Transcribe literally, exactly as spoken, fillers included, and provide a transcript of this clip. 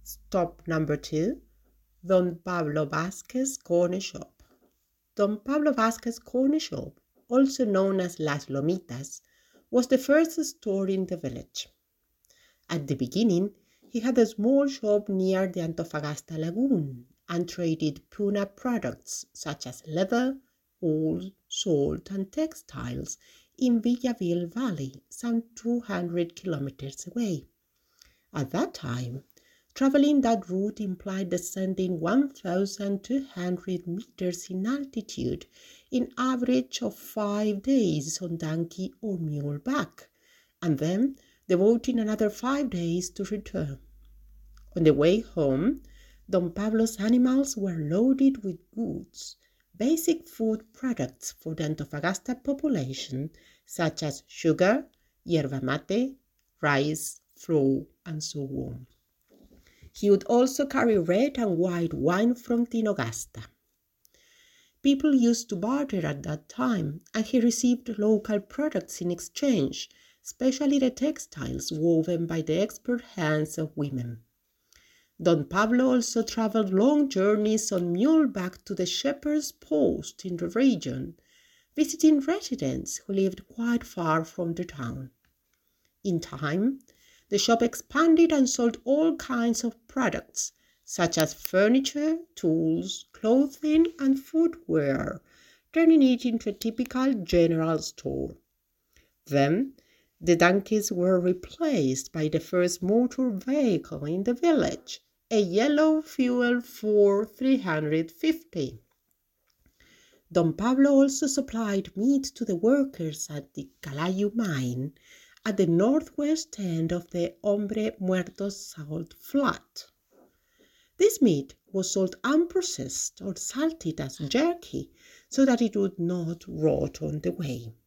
Stop number two, Don Pablo Vázquez Corner Shop. Don Pablo Vázquez Corner Shop, also known as Las Lomitas, was the first store in the village. At the beginning, he had a small shop near the Antofagasta Lagoon and traded Puna products such as leather, wool, salt, and textiles in Villaville Valley, some two hundred kilometers away. At that time, traveling that route implied descending one thousand two hundred meters in altitude in average of five days on donkey or mule back, and then devoting another five days to return. On the way home, Don Pablo's animals were loaded with goods, basic food products for the Antofagasta population, such as sugar, yerba mate, rice, flour, and so on. He would also carry red and white wine from Tinogasta. People used to barter at that time, and he received local products in exchange, especially the textiles woven by the expert hands of women. Don Pablo also traveled long journeys on muleback to the shepherd's post in the region, visiting residents who lived quite far from the town. In time, the shop expanded and sold all kinds of products, such as furniture, tools, clothing, and footwear, turning it into a typical general store. Then, the donkeys were replaced by the first motor vehicle in the village, a yellow fuel Ford three fifty. Don Pablo also supplied meat to the workers at the Calayu mine at the northwest end of the Hombre Muerto salt flat. This meat was sold unprocessed or salted as jerky so that it would not rot on the way.